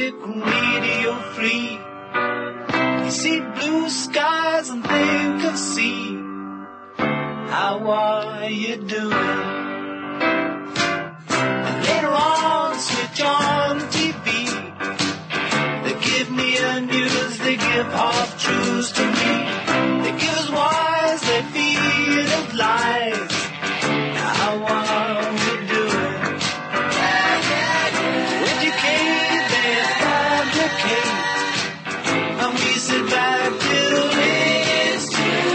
music radio free. You see blue skies and think of sea. How are you doing? And later on, switch on the TV. They give me the news, they give half truths to me. They give us wise, they feed us lies. How are we doing? Educate, they fabricate. And we sit back till it's too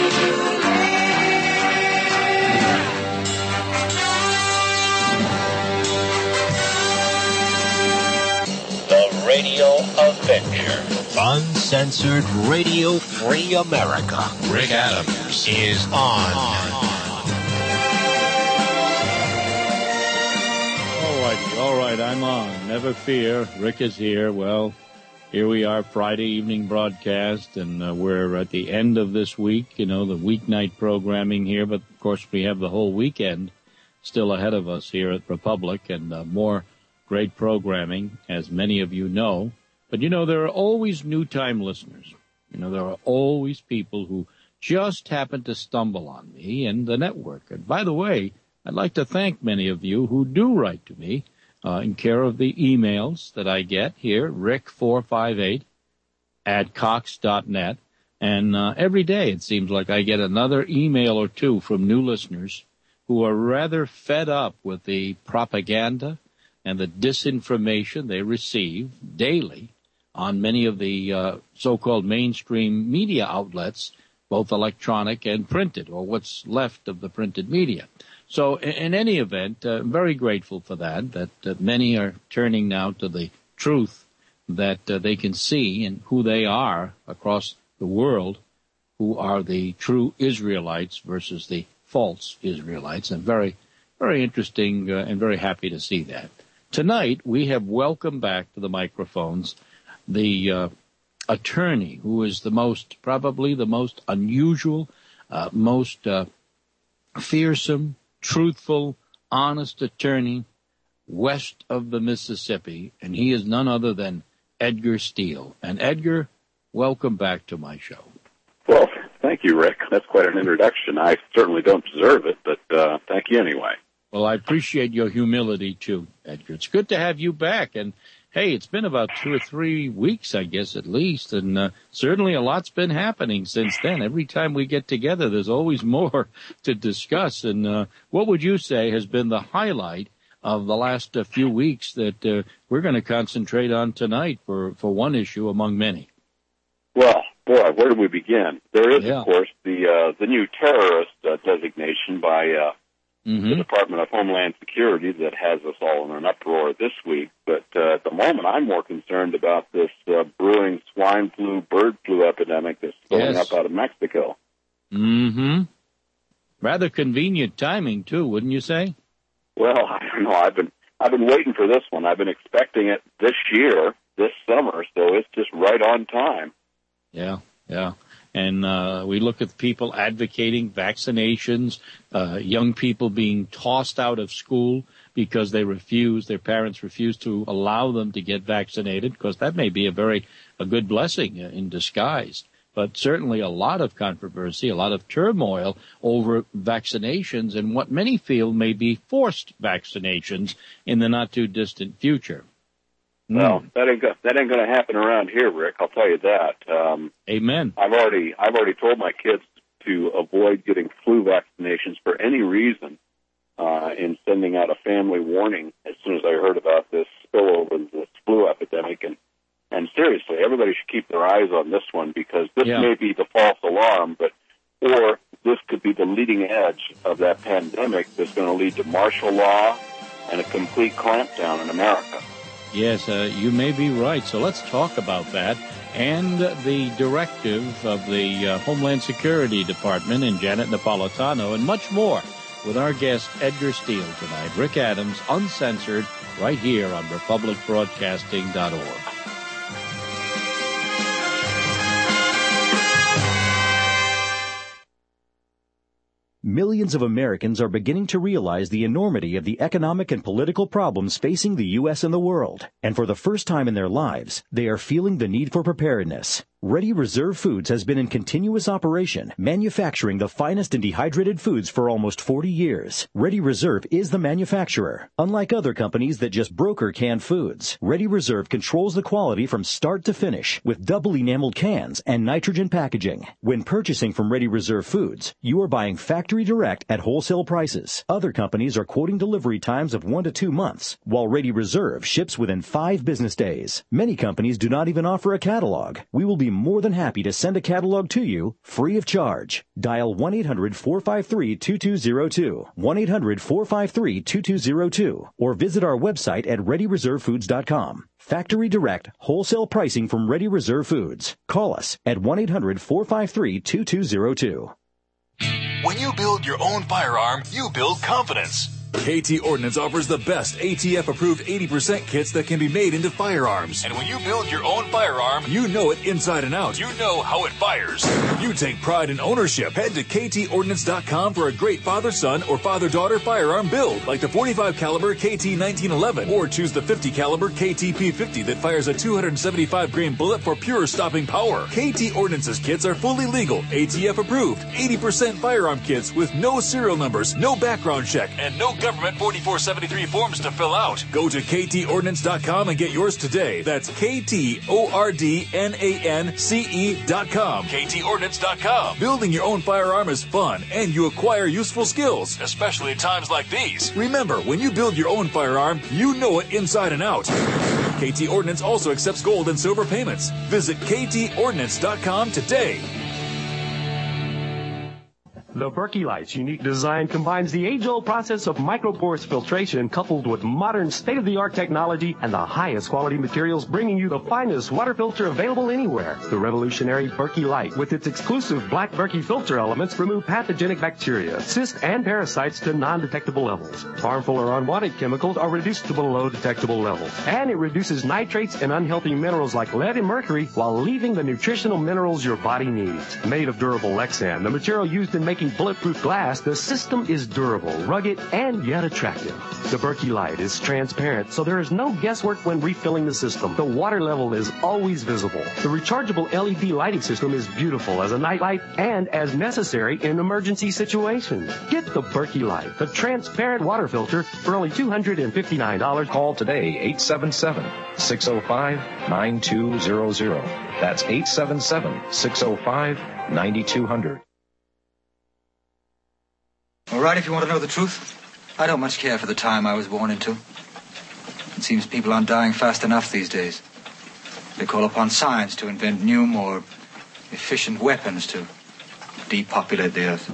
late. The Radio Adventure. Uncensored Radio Free America. Rick Adams is on. All right, I'm on. Never fear. Rick is here. Well, here we are, Friday evening broadcast, and we're at the end of this week, the weeknight programming here, but of course we have the whole weekend still ahead of us here at Republic, and more great programming, as many of you know. But, there are always new time listeners. There are always people who just happen to stumble on me and the network. And by the way, I'd like to thank many of you who do write to me in care of the emails that I get here, rick458@cox.net. And every day it seems like I get another email or two from new listeners who are rather fed up with the propaganda and the disinformation they receive daily on many of the so-called mainstream media outlets, both electronic and printed, or what's left of the printed media. So in any event, I'm very grateful for that many are turning now to the truth that they can see and who they are across the world, who are the true Israelites versus the false Israelites. And very, very interesting and very happy to see that. Tonight, we have welcomed back to the microphones the attorney who is probably the most unusual, most fearsome, truthful, honest attorney west of the Mississippi, and he is none other than Edgar Steele. And Edgar, welcome back to my show. Well, thank you, Rick. That's quite an introduction. I certainly don't deserve it, but thank you anyway. Well, I appreciate your humility, too, Edgar. It's good to have you back. And, hey, it's been about 2 or 3 weeks, I guess, at least. And certainly a lot's been happening since then. Every time we get together, there's always more to discuss. And what would you say has been the highlight of the last few weeks that we're going to concentrate on tonight for one issue among many? Well, boy, where do we begin? There is, of course, the new terrorist designation by the Department of Homeland Security that has us all in an uproar this week. But at the moment, I'm more concerned about this brewing swine flu, bird flu epidemic that's spilling up out of Mexico. Mm-hmm. Rather convenient timing, too, wouldn't you say? Well, I don't know. I've been waiting for this one. I've been expecting it this year, this summer, so it's just right on time. Yeah. And we look at people advocating vaccinations, young people being tossed out of school because their parents refuse to allow them to get vaccinated, because that may be a good blessing in disguise. But certainly a lot of controversy, a lot of turmoil over vaccinations and what many feel may be forced vaccinations in the not-too-distant future. Well, that ain't going to happen around here, Rick. I'll tell you that. Amen. I've already told my kids to avoid getting flu vaccinations for any reason, in sending out a family warning as soon as I heard about this spillover, this flu epidemic. And seriously, everybody should keep their eyes on this one, because this may be the false alarm, or this could be the leading edge of that pandemic that's going to lead to martial law and a complete clampdown in America. Yes, you may be right. So let's talk about that and the directive of the Homeland Security Department and Janet Napolitano and much more with our guest Edgar Steele tonight. Rick Adams, Uncensored, right here on republicbroadcasting.org. Millions of Americans are beginning to realize the enormity of the economic and political problems facing the U.S. and the world. And for the first time in their lives, they are feeling the need for preparedness. Ready Reserve Foods has been in continuous operation, manufacturing the finest and dehydrated foods for almost 40 years. Ready Reserve is the manufacturer. Unlike other companies that just broker canned foods, Ready Reserve controls the quality from start to finish with double enameled cans and nitrogen packaging. When purchasing from Ready Reserve Foods, you are buying factory direct at wholesale prices. Other companies are quoting delivery times of 1 to 2 months, while Ready Reserve ships within 5 business days. Many companies do not even offer a catalog. We will be more than happy to send a catalog to you free of charge. Dial 1-800-453-2202, 1-800-453-2202, or visit our website at ReadyReserveFoods.com. Factory direct, wholesale pricing from Ready Reserve Foods. Call us at 1-800-453-2202. When you build your own firearm, you build confidence. KT Ordnance offers the best ATF-approved 80% kits that can be made into firearms. And when you build your own firearm, you know it inside and out. You know how it fires. You take pride in ownership. Head to KTOrdnance.com for a great father-son or father-daughter firearm build, like the 45 caliber KT-1911, or choose the 50 caliber KT-P50 that fires a 275 grain bullet for pure stopping power. KT Ordnance's kits are fully legal, ATF-approved, 80% firearm kits with no serial numbers, no background check, and no government 4473 forms to fill out. Go to KTOrdnance.com and get yours today. That's KTOrdnance.com. KTOrdnance.com. Building your own firearm is fun, and you acquire useful skills, especially at times like these. Remember, when you build your own firearm, you know it inside and out. KT Ordnance also accepts gold and silver payments. Visit KTOrdnance.com today. The Berkey Light's unique design combines the age-old process of microporous filtration coupled with modern state-of-the-art technology and the highest quality materials, bringing you the finest water filter available anywhere. The revolutionary Berkey Light, with its exclusive black Berkey filter elements, remove pathogenic bacteria, cysts, and parasites to non-detectable levels. Harmful or unwanted chemicals are reduced to below detectable levels. And it reduces nitrates and unhealthy minerals like lead and mercury while leaving the nutritional minerals your body needs. Made of durable Lexan, the material used in making bulletproof glass, the system is durable, rugged, and yet attractive. The Berkey Light is transparent, so there is no guesswork when refilling the system. The water level is always visible. The rechargeable LED lighting system is beautiful as a night light and as necessary in emergency situations. Get the Berkey Light, the transparent water filter, for only $259. Call today, 877-605-9200. That's 877-605-9200. All right, if you want to know the truth, I don't much care for the time I was born into. It seems people aren't dying fast enough these days. They call upon science to invent new, more efficient weapons to depopulate the earth.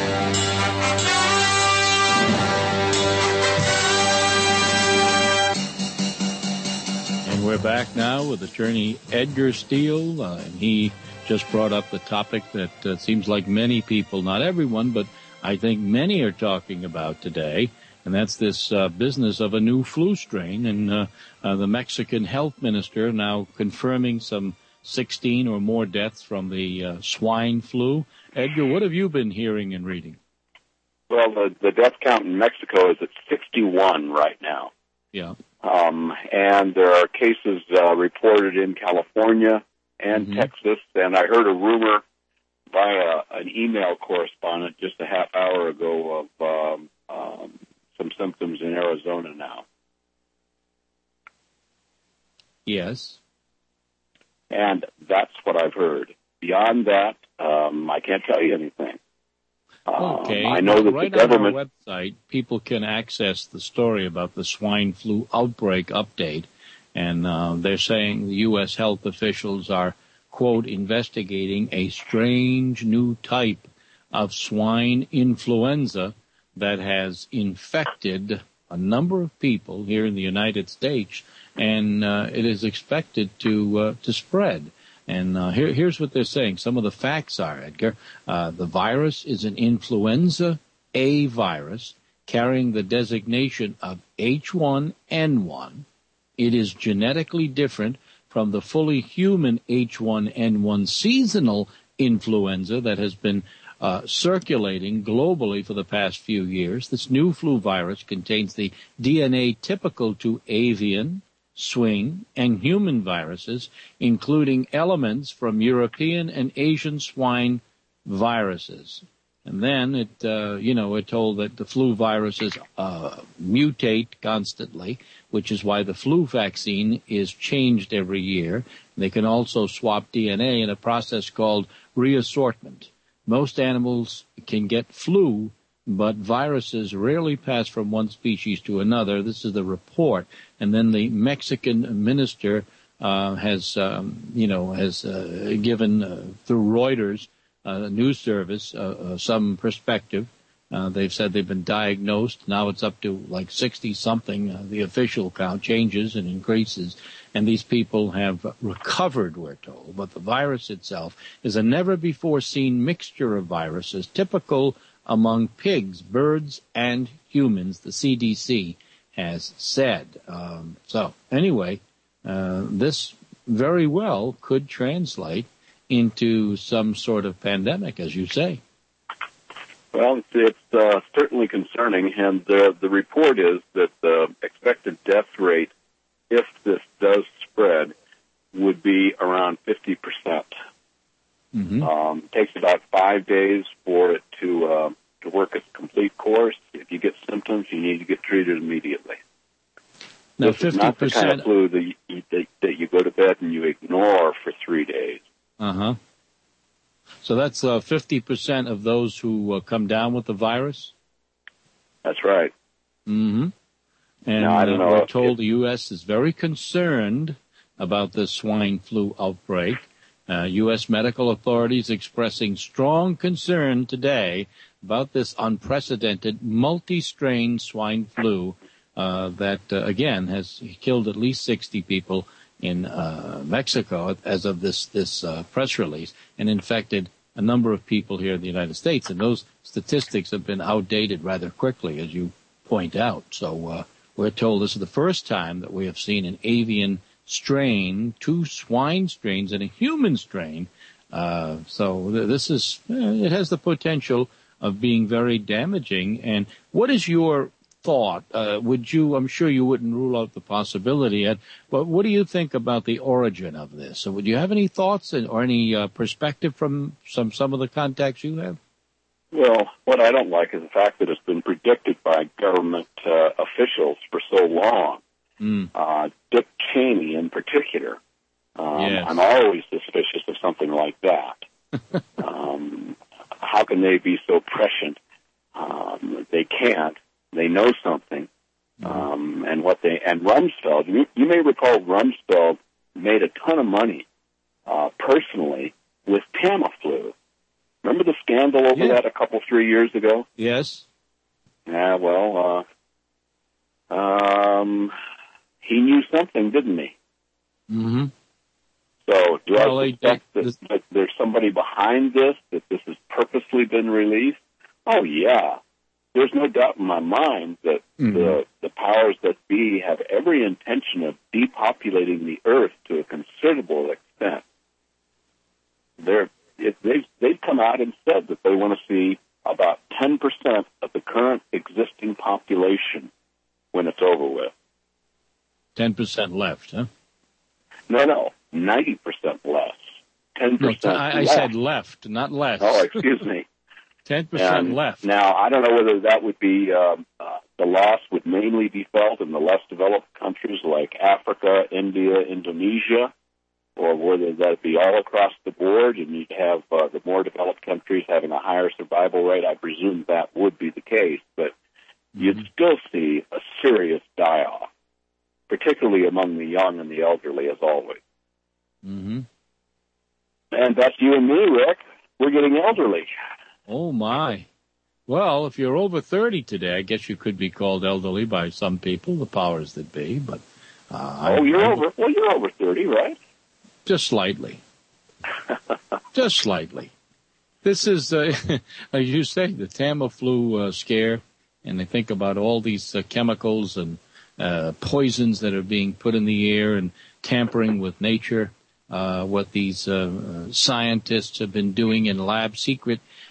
And we're back now with attorney Edgar Steele, and he just brought up the topic that seems like many people, not everyone, but I think many are talking about today, and that's this business of a new flu strain. And the Mexican health minister now confirming some 16 or more deaths from the swine flu. Edgar, what have you been hearing and reading? Well, the death count in Mexico is at 61 right now. Yeah. And there are cases reported in California and Texas, and I heard a rumor by an email correspondent just a half hour ago of some symptoms in Arizona now. Yes. And that's what I've heard. Beyond that, I can't tell you anything. Okay. I know that right the government... on our website, people can access the story about the swine flu outbreak update, and they're saying the U.S. health officials are, quote, investigating a strange new type of swine influenza that has infected a number of people here in the United States, and it is expected to spread. And here's what they're saying. Some of the facts are, Edgar, the virus is an influenza A virus carrying the designation of H1N1. It is genetically different from the fully human H1N1 seasonal influenza that has been circulating globally for the past few years. This new flu virus contains the DNA typical to avian, swine, and human viruses, including elements from European and Asian swine viruses. And then we're told that the flu viruses mutate constantly, which is why the flu vaccine is changed every year. They can also swap DNA in a process called reassortment. Most animals can get flu, but viruses rarely pass from one species to another. This is the report. And then the Mexican minister has given through Reuters news service some perspective. They've said they've been diagnosed. Now it's up to like 60-something. The official count changes and increases. And these people have recovered, we're told. But the virus itself is a never-before-seen mixture of viruses, typical among pigs, birds, and humans, the CDC has said. So anyway, this very well could translate into some sort of pandemic, as you say. Well, it's certainly concerning, and the report is that the expected death rate, if this does spread, would be around 50%. Mm-hmm. It takes about 5 days for it to work its complete course. If you get symptoms, you need to get treated immediately. Now, this 50%. is not the kind of flu that you go to bed and you ignore for 3 days. Uh-huh. So that's 50% of those who come down with the virus? That's right. Mm-hmm. And now, I don't know we're told the U.S. is very concerned about this swine flu outbreak. U.S. medical authorities expressing strong concern today about this unprecedented multi-strain swine flu that, again, has killed at least 60 people in Mexico as of this press release, and infected a number of people here in the United States. And those statistics have been outdated rather quickly, as you point out. So we're told this is the first time that we have seen an avian strain, 2 swine strains, and a human strain. So this is, it has the potential of being very damaging. And what is your thought? I'm sure you wouldn't rule out the possibility yet, but what do you think about the origin of this? So would you have any thoughts or any perspective from some of the contacts you have? Well, what I don't like is the fact that it's been predicted by government officials for so long. Dick Cheney in particular. Yes. I'm always suspicious of something like that. How can they be so prescient? They can't. They know something. And Rumsfeld, you may recall Rumsfeld made a ton of money personally with Tamiflu. Remember the scandal over that a couple, 3 years ago? Yes. Yeah, well, he knew something, didn't he? Mm-hmm. So do I suspect that there's somebody behind this, that this has purposely been released? Oh, yeah. There's no doubt in my mind that the powers that be have every intention of depopulating the earth to a considerable extent. They've come out and said that they want to see about 10% of the current existing population when it's over with. 10% left, huh? No, 90% less. 10% No, I said left, not less. Oh, excuse me. 10% left. Now, I don't know whether that would be, the loss would mainly be felt in the less developed countries like Africa, India, Indonesia, or whether that be all across the board and you'd have the more developed countries having a higher survival rate. I presume that would be the case, but you'd still see a serious die-off, particularly among the young and the elderly, as always. Mm-hmm. And that's you and me, Rick. We're getting elderly. Oh, my. Well, if you're over 30 today, I guess you could be called elderly by some people, the powers that be. But you're over 30, right? Just slightly. Just slightly. This is, as you say, the Tamiflu scare, and they think about all these chemicals and poisons that are being put in the air and tampering with nature, what these scientists have been doing in secret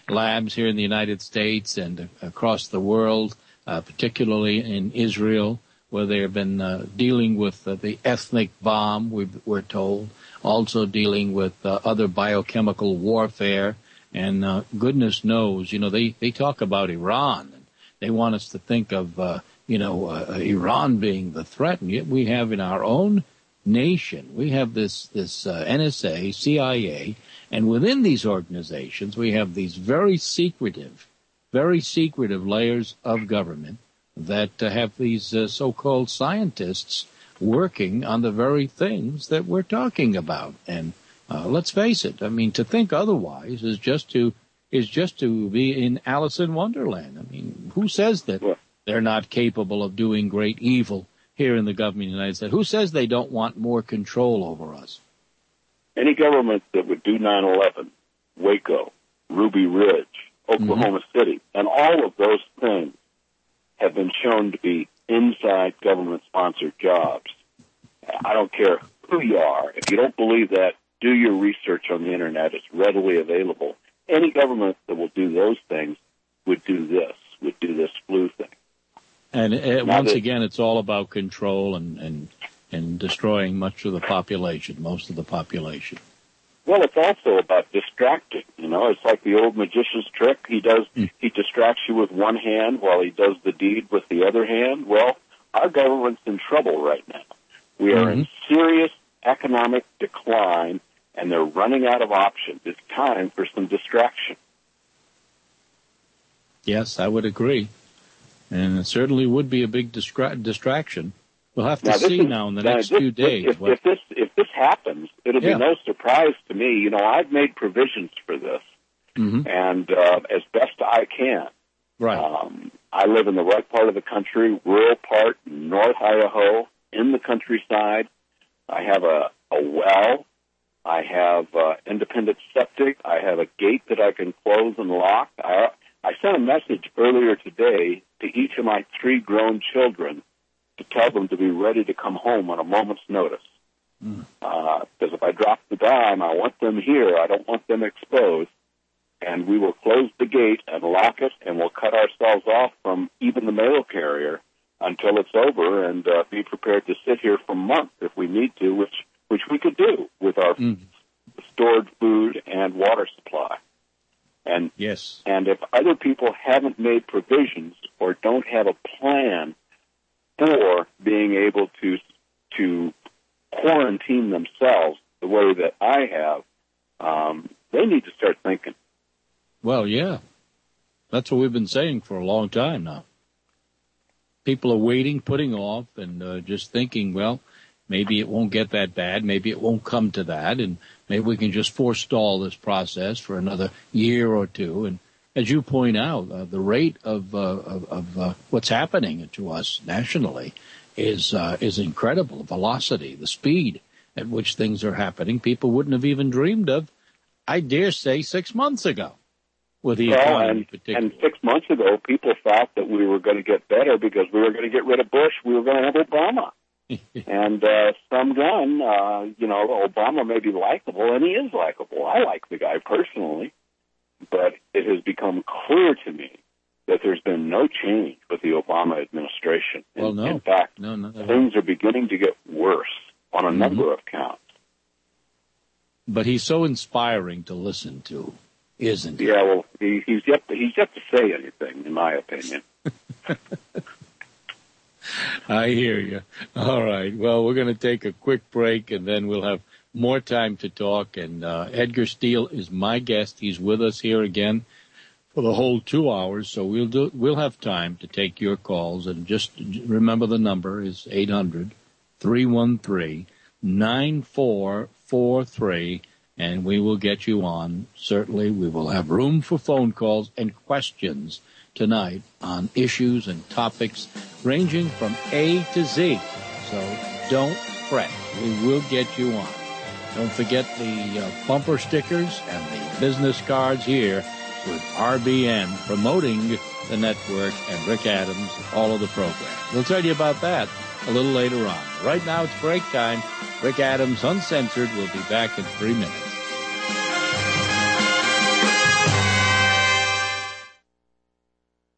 labs here in the United States and across the world, particularly in Israel, where they have been dealing with the ethnic bomb, we're told, also dealing with other biochemical warfare. And goodness knows, they talk about Iran. And they want us to think of, Iran being the threat. And yet we have in our own nation, we have this NSA, CIA, and within these organizations, we have these very secretive layers of government that have these so-called scientists working on the very things that we're talking about. And let's face it, I mean, to think otherwise is just to be in Alice in Wonderland. I mean, who says that they're not capable of doing great evil here in the government of the United States? Who says they don't want more control over us? Any government that would do 9/11, Waco, Ruby Ridge, Oklahoma City, and all of those things have been shown to be inside government-sponsored jobs. I don't care who you are. If you don't believe that, do your research on the Internet. It's readily available. Any government that will do those things would do this flu thing. And once again, it's all about control and destroying most of the population. Well, it's also about distracting. It's like the old magician's trick. He distracts you with one hand while he does the deed with the other hand. Well, our government's in trouble right now. We are in serious economic decline, and they're running out of options. It's time for some distraction. Yes, I would agree. And it certainly would be a big distraction. We'll have to see now in the next few days. If this happens, it'll be no surprise to me. I've made provisions for this, and as best I can. Right. I live in the right part of the country, rural part, North Idaho, in the countryside. I have a well. I have independent septic. I have a gate that I can close and lock. I sent a message earlier today to each of my 3 grown children to tell them to be ready to come home on a moment's notice. Because if I drop the dime, I want them here. I don't want them exposed. And we will close the gate and lock it, and we'll cut ourselves off from even the mail carrier until it's over, and be prepared to sit here for months if we need to, which we could do with our stored food and water supply. And yes, and if other people haven't made provisions or don't have a plan for being able to quarantine themselves the way that I have, they need to start thinking. Well, yeah, that's what we've been saying for a long time now. People are waiting, putting off, and just thinking, well, maybe it won't get that bad. Maybe it won't come to that, and maybe we can just forestall this process for another year or two. And as you point out, the rate of what's happening to us nationally is incredible. The velocity, the speed at which things are happening, people wouldn't have even dreamed of, I dare say, 6 months ago. With the economy, and 6 months ago, people thought that we were going to get better because we were going to get rid of Bush. We were going to have Obama. And some gun, Obama may be likable, and he is likable. I like the guy personally, but it has become clear to me that there's been no change with the Obama administration. Well, no. In fact, no. Things are beginning to get worse on a number of counts. But he's so inspiring to listen to, isn't he? Yeah, well, he's yet to say anything, in my opinion. I hear you. All right. Well, we're going to take a quick break, and then we'll have more time to talk. And Edgar Steele is my guest. He's with us here again for the whole 2 hours, so we'll have time to take your calls. And just remember the number is 800-313-9443, and we will get you on. Certainly, we will have room for phone calls and questions tonight on issues and topics ranging from A to Z. So don't fret. We will get you on. Don't forget the bumper stickers and the business cards here with RBN promoting the network and Rick Adams and all of the programs. We'll tell you about that a little later on. Right now it's break time. Rick Adams Uncensored will be back in 3 minutes.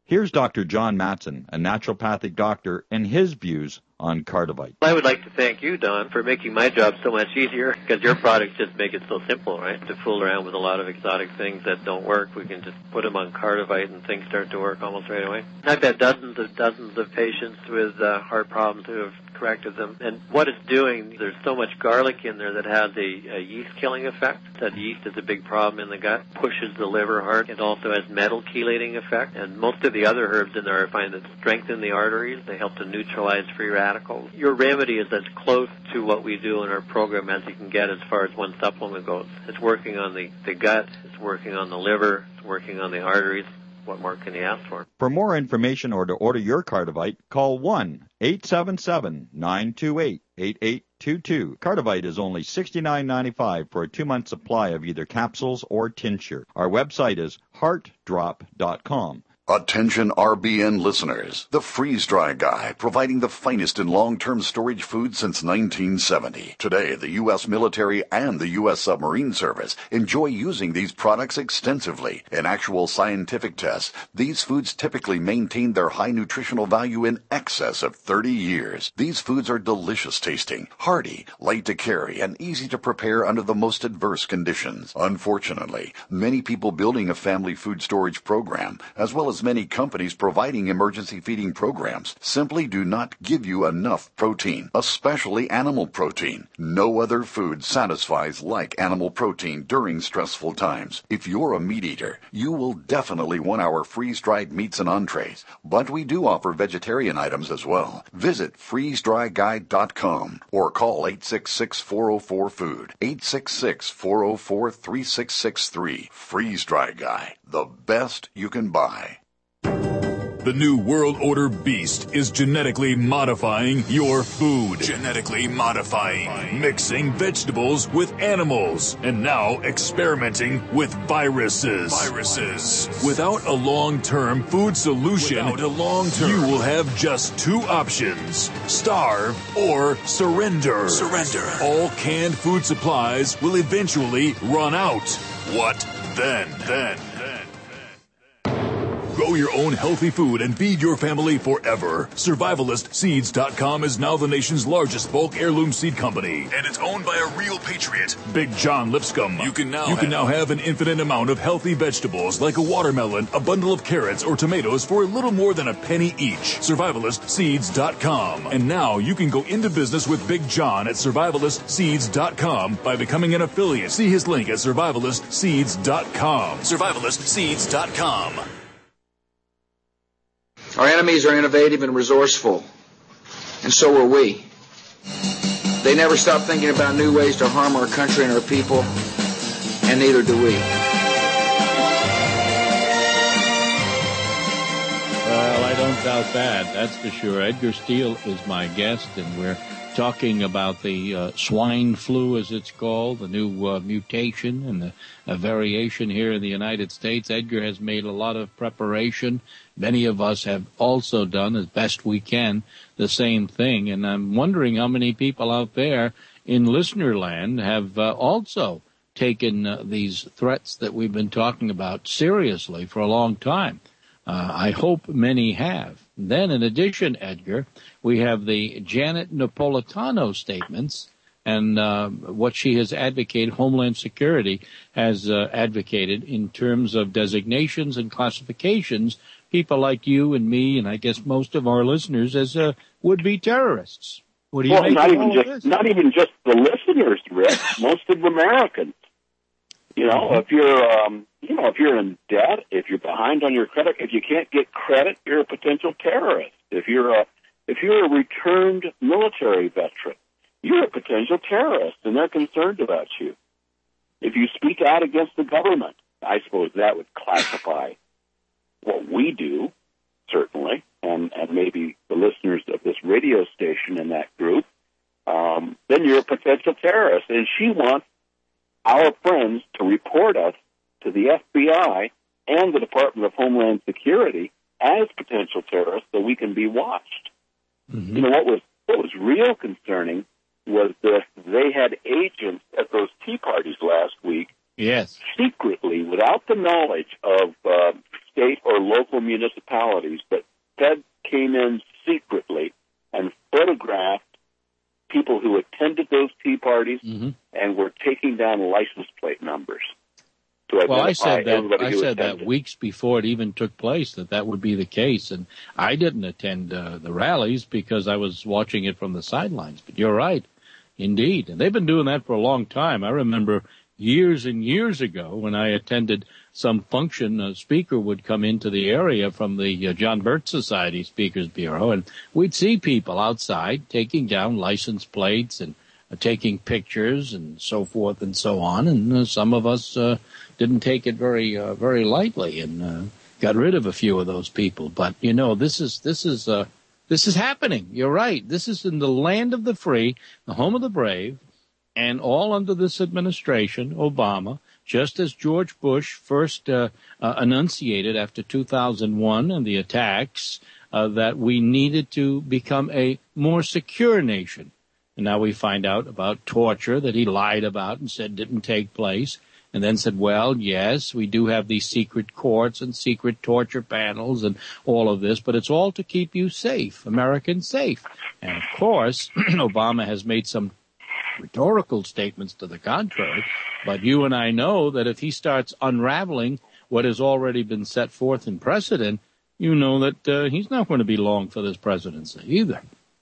Here's Dr. John Matson, a naturopathic doctor, and his views on Cardivite. I would like to thank you, Don, for making my job so much easier, because your products just make it so simple, right? To fool around with a lot of exotic things that don't work, we can just put them on Cardivite and things start to work almost right away. I've had dozens of patients with heart problems who have corrected them. And what it's doing, there's so much garlic in there that has a yeast-killing effect. That yeast is a big problem in the gut, pushes the liver hard. It also has metal chelating effect. And most of the other herbs in there I find that strengthen the arteries. They help to neutralize free radicals. Your remedy is as close to what we do in our program as you can get as far as one supplement goes. It's working on the gut, it's working on the liver, it's working on the arteries. What more can you ask for? For more information or to order your Cardivite, call 1-877-928-8822. Cardivite is only $69.95 for a 2-month supply of either capsules or tincture. Our website is heartdrop.com. Attention RBN listeners. The Freeze Dry Guy, providing the finest in long-term storage food since 1970. Today, the U.S. military and the U.S. submarine service enjoy using these products extensively. In actual scientific tests, these foods typically maintain their high nutritional value in excess of 30 years. These foods are delicious tasting, hearty, light to carry, and easy to prepare under the most adverse conditions. Unfortunately, many people building a family food storage program, as well as many companies providing emergency feeding programs, simply do not give you enough protein, especially animal protein. No other food satisfies like animal protein during stressful times. If you're a meat eater, you will definitely want our freeze-dried meats and entrees, but we do offer vegetarian items as well. Visit freezedryguide.com or call 866-404-FOOD, 866-404-3663. Freeze Dry Guy, the best you can buy. The new World Order Beast is genetically modifying your food. Genetically modifying. Mixing vegetables with animals. And now experimenting with viruses. Without a long-term food solution, you will have just 2 options. Starve or surrender. All canned food supplies will eventually run out. What then? Grow your own healthy food and feed your family forever. SurvivalistSeeds.com is now the nation's largest bulk heirloom seed company. And it's owned by a real patriot, Big John Lipscomb. You can now have an infinite amount of healthy vegetables like a watermelon, a bundle of carrots, or tomatoes for a little more than a penny each. SurvivalistSeeds.com. And now you can go into business with Big John at SurvivalistSeeds.com by becoming an affiliate. See his link at SurvivalistSeeds.com. SurvivalistSeeds.com. Our enemies are innovative and resourceful, and so are we. They never stop thinking about new ways to harm our country and our people, and neither do we. Well, I don't doubt that. That's for sure. Edgar Steele is my guest, and we're talking about the swine flu, as it's called, the new mutation and the variation here in the United States. Edgar has made a lot of preparation. Many of us have also done, as best we can, the same thing. And I'm wondering how many people out there in listener land have also taken these threats that we've been talking about seriously for a long time. I hope many have. Then, in addition, Edgar, we have the Janet Napolitano statements and what she has advocated, Homeland Security has advocated in terms of designations and classifications, people like you and me and I guess most of our listeners as would-be terrorists. What do you make of all of this? Not even just the listeners, Rick, most of Americans. You know, if you're in debt, if you're behind on your credit, if you can't get credit, you're a potential terrorist. If you're a returned military veteran, you're a potential terrorist, and they're concerned about you. If you speak out against the government, I suppose that would classify what we do, certainly, and maybe the listeners of this radio station in that group, then you're a potential terrorist. And she wants our friends to report us to the FBI and the Department of Homeland Security as potential terrorists so we can be watched. Mm-hmm. You know, what was real concerning was that they had agents at those tea parties last week, yes, secretly, without the knowledge of state or local municipalities, but feds came in secretly and photographed people who attended those tea parties and were taking down license plate numbers. Well, I said that weeks before it even took place, that would be the case. And I didn't attend the rallies because I was watching it from the sidelines. But you're right, indeed. And they've been doing that for a long time. I remember years and years ago when I attended some function, a speaker would come into the area from the John Birch Society Speakers Bureau, and we'd see people outside taking down license plates and taking pictures and so forth and so on. And some of us didn't take it very lightly and got rid of a few of those people. But you know, this is happening. You're right. This is in the land of the free, the home of the brave, and all under this administration, Obama. Just as George Bush first enunciated after 2001 and the attacks that we needed to become a more secure nation. And now we find out about torture that he lied about and said didn't take place, and then said, well, yes, we do have these secret courts and secret torture panels and all of this, but it's all to keep you safe, Americans safe. And, of course, Obama has made some rhetorical statements to the contrary, but you and I know that if he starts unraveling what has already been set forth in precedent, you know that he's not going to be long for this presidency either.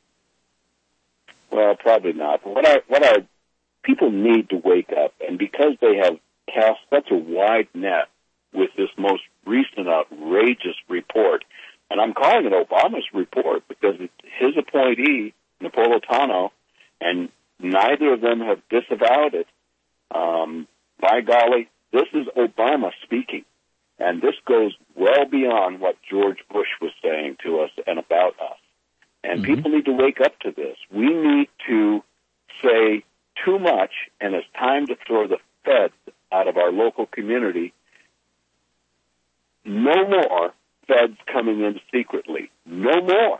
Well, probably not. What people need to wake up, and because they have cast such a wide net with this most recent outrageous report, and I'm calling it Obama's report because it's his appointee, Napolitano, and neither of them have disavowed it. By golly, this is Obama speaking, and this goes well beyond what George Bush was saying to us and about us. And people need to wake up to this. We need to say too much, and it's time to throw the feds out of our local community. No more feds coming in secretly. No more.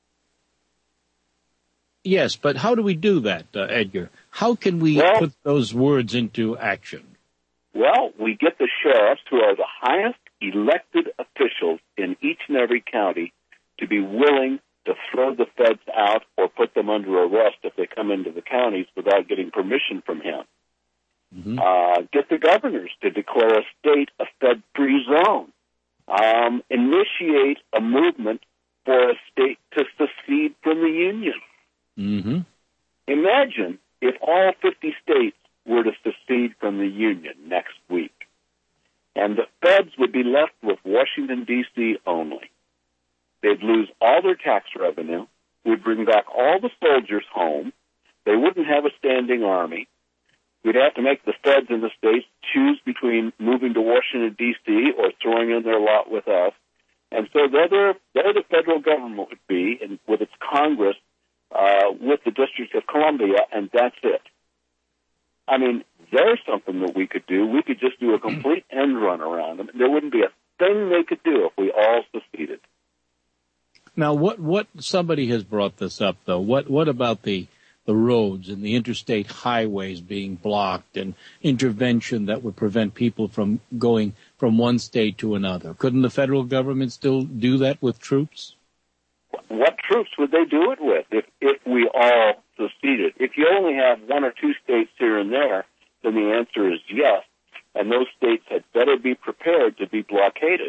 Yes, but how do we do that, Edgar? How can we put those words into action? Well, we get the sheriffs, who are the highest elected officials in each and every county, to be willing to throw the feds out or put them under arrest if they come into the counties without getting permission from him. Get the governors to declare a state a Fed-free zone. Initiate a movement for a state to secede from the Union. Imagine if all 50 states were to secede from the Union next week, and the feds would be left with Washington, D.C. only. They'd lose all their tax revenue. We'd bring back all the soldiers home. They wouldn't have a standing army. We'd have to make the feds in the states choose between moving to Washington, D.C. or throwing in their lot with us. And so there the federal government would be, and with its Congress, with the District of Columbia, and that's it. I mean, there's something that we could do. We could just do a complete end run around them. There wouldn't be a thing they could do if we all seceded. Now, what somebody has brought this up, though. What about the roads and the interstate highways being blocked and intervention that would prevent people from going from one state to another? Couldn't the federal government still do that with troops? What troops would they do it with if we all seceded? If you only have one or two states here and there, then the answer is yes, and those states had better be prepared to be blockaded.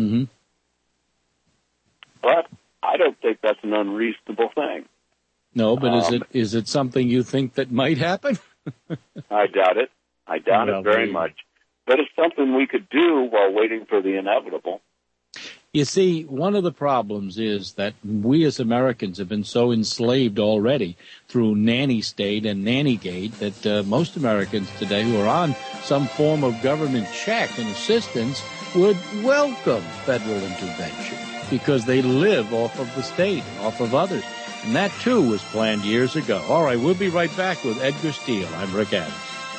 But I don't think that's an unreasonable thing. No, but is it something you think that might happen? I doubt it. I doubt it very much. But it's something we could do while waiting for the inevitable. You see, one of the problems is that we as Americans have been so enslaved already through nanny state and nannygate that most Americans today who are on some form of government check and assistance would welcome federal intervention because they live off of the state, off of others. And that, too, was planned years ago. All right, we'll be right back with Edgar Steele. I'm Rick Adams.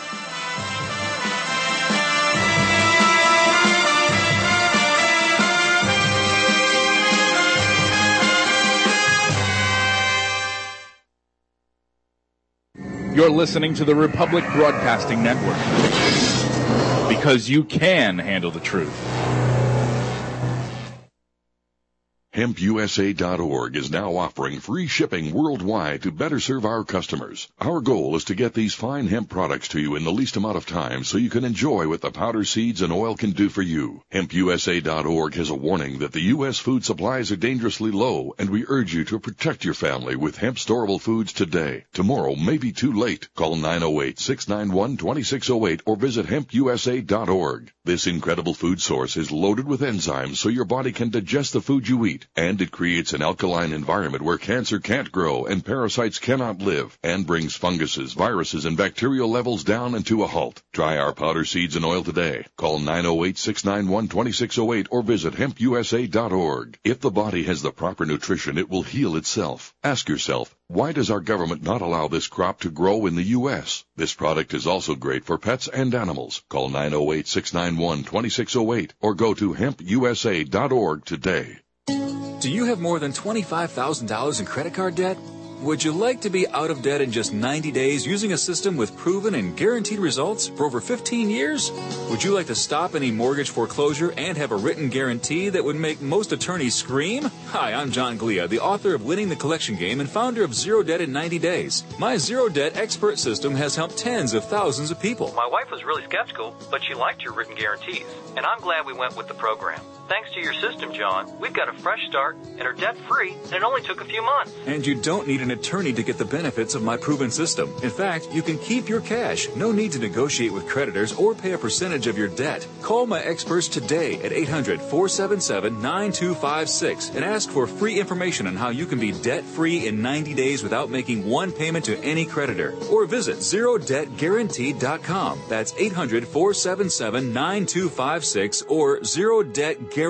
You're listening to the Republic Broadcasting Network, because you can handle the truth. HempUSA.org is now offering free shipping worldwide to better serve our customers. Our goal is to get these fine hemp products to you in the least amount of time so you can enjoy what the powder, seeds, and oil can do for you. HempUSA.org has a warning that the U.S. food supplies are dangerously low, and we urge you to protect your family with hemp storable foods today. Tomorrow may be too late. Call 908-691-2608 or visit HempUSA.org. This incredible food source is loaded with enzymes so your body can digest the food you eat. And it creates an alkaline environment where cancer can't grow and parasites cannot live, and brings funguses, viruses, and bacterial levels down and to a halt. Try our powder, seeds, and oil today. Call 908-691-2608 or visit HempUSA.org. If the body has the proper nutrition, it will heal itself. Ask yourself, why does our government not allow this crop to grow in the U.S.? This product is also great for pets and animals. Call 908-691-2608 or go to HempUSA.org today. Do you have more than $25,000 in credit card debt? Would you like to be out of debt in just 90 days using a system with proven and guaranteed results for over 15 years? Would you like to stop any mortgage foreclosure and have a written guarantee that would make most attorneys scream? Hi, I'm John Glia, the author of Winning the Collection Game and founder of Zero Debt in 90 Days. My Zero Debt expert system has helped tens of thousands of people. My wife was really skeptical, but she liked your written guarantees, and I'm glad we went with the program. Thanks to your system, John, we've got a fresh start and are debt-free, and it only took a few months. And you don't need an attorney to get the benefits of my proven system. In fact, you can keep your cash. No need to negotiate with creditors or pay a percentage of your debt. Call my experts today at 800-477-9256 and ask for free information on how you can be debt-free in 90 days without making one payment to any creditor. Or visit ZeroDebtGuaranteed.com. That's 800-477-9256 or ZeroDebtGuaranteed.com.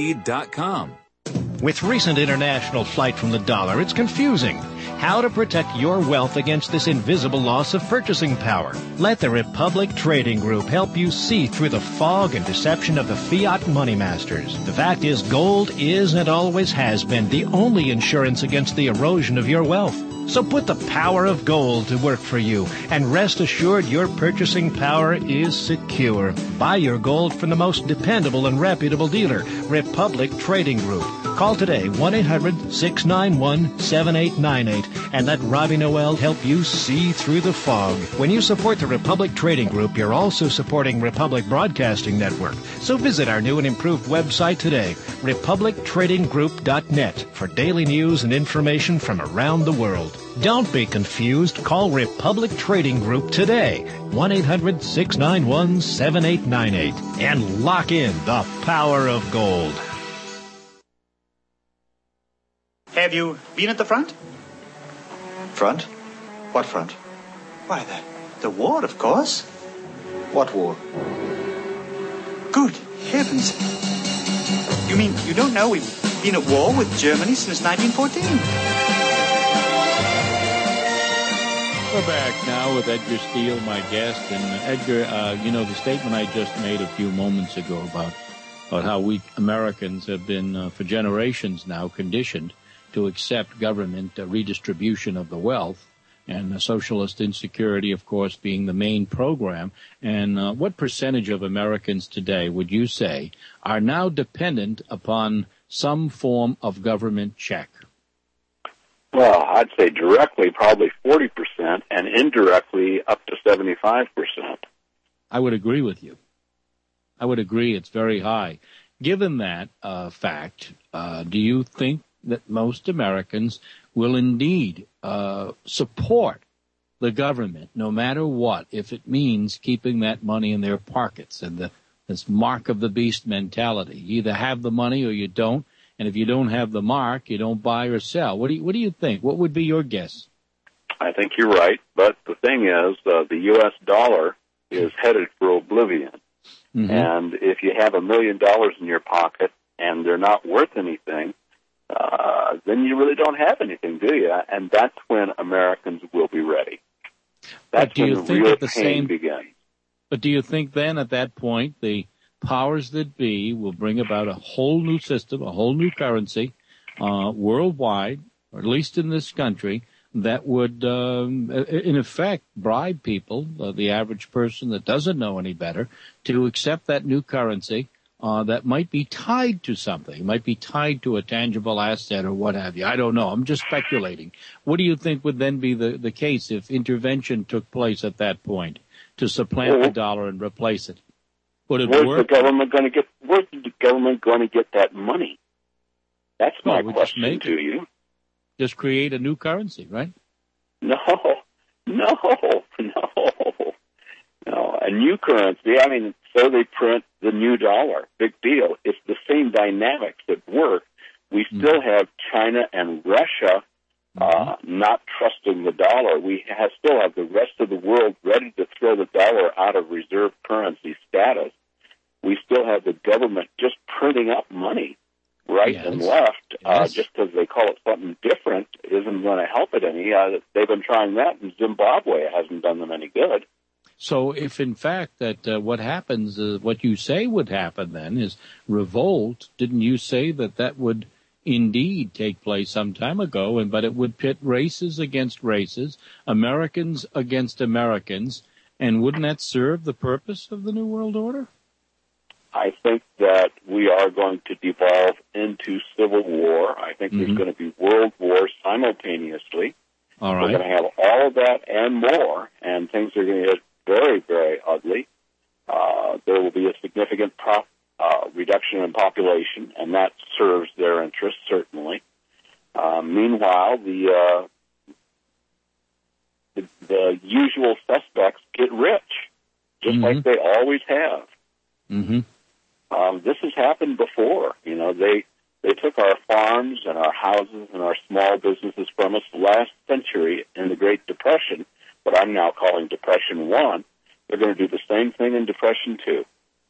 With recent international flight from the dollar, it's confusing. How to protect your wealth against this invisible loss of purchasing power. Let the Republic Trading Group help you see through the fog and deception of the fiat money masters. The fact is, gold is and always has been the only insurance against the erosion of your wealth. So put the power of gold to work for you, and rest assured your purchasing power is secure. Buy your gold from the most dependable and reputable dealer, Republic Trading Group. Call today, 1-800-691-7898, and let Robbie Noel help you see through the fog. When you support the Republic Trading Group, you're also supporting Republic Broadcasting Network. So visit our new and improved website today, republictradinggroup.net, for daily news and information from around the world. Don't be confused. Call Republic Trading Group today, 1-800-691-7898, and lock in the power of gold. Have you been at the front? Front? What front? Why, the war, of course. What war? Good heavens. You mean you don't know we've been at war with Germany since 1914? We're back now with Edgar Steele, my guest. And Edgar, the statement I just made a few moments ago about how we Americans have been, for generations now, conditioned to accept government redistribution of the wealth, and socialist insecurity, of course, being the main program. And what percentage of Americans today, would you say, are now dependent upon some form of government check? Well, I'd say directly probably 40%, and indirectly up to 75%. I would agree with you. I would agree it's very high. Given that fact, do you think that most Americans will indeed support the government, no matter what, if it means keeping that money in their pockets, and this mark of the beast mentality? You either have the money or you don't, and if you don't have the mark, you don't buy or sell. What do you think? What would be your guess? I think you're right, but the thing is, the U.S. dollar is headed for oblivion. Mm-hmm. And if you have $1 million in your pocket and they're not worth anything, then you really don't have anything, do you? And that's when Americans will be ready. That's when the real pain begins. But do you think then at that point the powers that be will bring about a whole new system, a whole new currency, worldwide, or at least in this country, that would, in effect, bribe people, the average person that doesn't know any better, to accept that new currency, that might be tied to something, might be tied to a tangible asset or what have you. I don't know. I'm just speculating. What do you think would then be the case if intervention took place at that point to supplant the dollar and replace it? Would it work? Where's the government going to get that money? That's my question to you. Just create a new currency, right? No. A new currency. I mean, so they print the new dollar. Big deal. It's the same dynamics that work. We still have China and Russia not trusting the dollar. We still have the rest of the world ready to throw the dollar out of reserve currency status. We still have the government just printing up money right and left, just because they call it something different isn't going to help it any. They've been trying that in Zimbabwe. It hasn't done them any good. So if in fact that what happens, what you say would happen then is revolt, didn't you say that would indeed take place some time ago, but it would pit races against races, Americans against Americans, and wouldn't that serve the purpose of the New World Order? I think that we are going to devolve into civil war. I think there's going to be world war simultaneously. All right. We're going to have all of that and more, and things are going to get very, very ugly. There will be a significant reduction in population, and that serves their interests, certainly. Meanwhile, the usual suspects get rich, just like they always have. This has happened before. You know, they took our farms and our houses and our small businesses from us last century in the Great Depression, what I'm now calling Depression 1. They're going to do the same thing in Depression 2.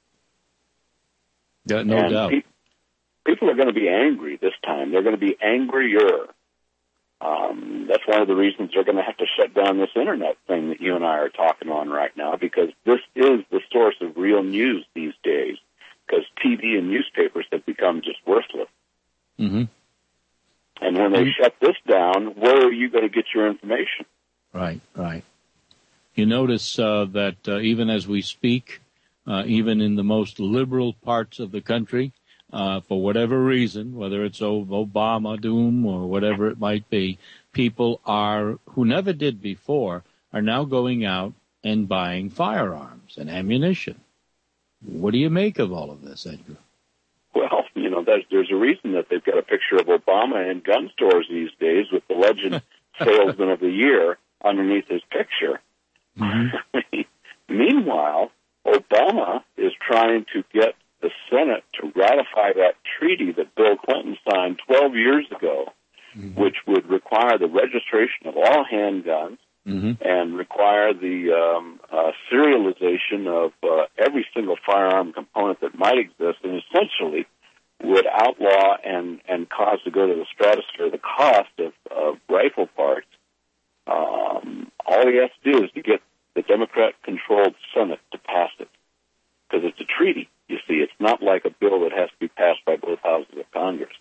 No doubt. People are going to be angry this time. They're going to be angrier. That's one of the reasons they're going to have to shut down this Internet thing that you and I are talking on right now, because this is the source of real news these days, because TV and newspapers have become just worthless. And when they shut this down, where are you going to get your information? Right. You notice that even as we speak, even in the most liberal parts of the country, for whatever reason, whether it's Obama doom or whatever it might be, people who never did before, are now going out and buying firearms and ammunition. What do you make of all of this, Edgar? Well, you know, there's a reason that they've got a picture of Obama in gun stores these days with the legend Salesman of the Year underneath his picture. Meanwhile, Obama is trying to get the Senate to ratify that treaty that Bill Clinton signed 12 years ago, which would require the registration of all handguns and require the serialization of every single firearm component that might exist, and essentially would outlaw and cause to go to the stratosphere the cost of rifle parts. All he has to do is to get the Democrat-controlled Senate to pass it, because it's a treaty. You see, it's not like a bill that has to be passed by both houses of Congress.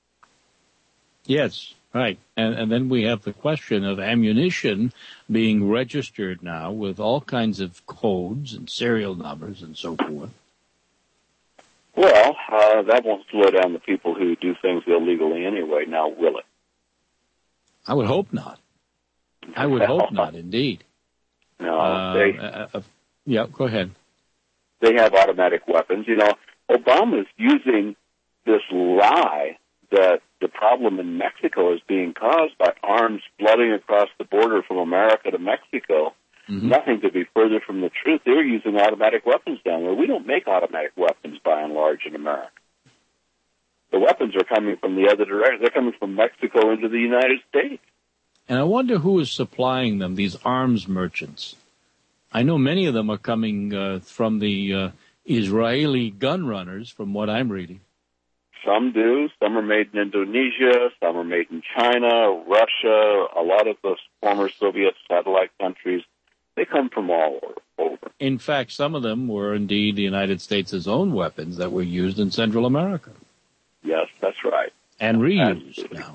Yes, right. And then we have the question of ammunition being registered now with all kinds of codes and serial numbers and so forth. Well, that won't slow down the people who do things illegally anyway, now will it? I would hope not. I would hope not, indeed. No, yeah, go ahead. They have automatic weapons. You know, Obama's using this lie that the problem in Mexico is being caused by arms flooding across the border from America to Mexico. Nothing could be further from the truth. They're using automatic weapons down there. We don't make automatic weapons, by and large, in America. The weapons are coming from the other direction. They're coming from Mexico into the United States. And I wonder who is supplying them, these arms merchants. I know many of them are coming from the Israeli gun runners, from what I'm reading. Some do. Some are made in Indonesia. Some are made in China, Russia, a lot of the former Soviet satellite countries. They come from all over. In fact, some of them were indeed the United States' own weapons that were used in Central America. Yes, that's right. And reused now.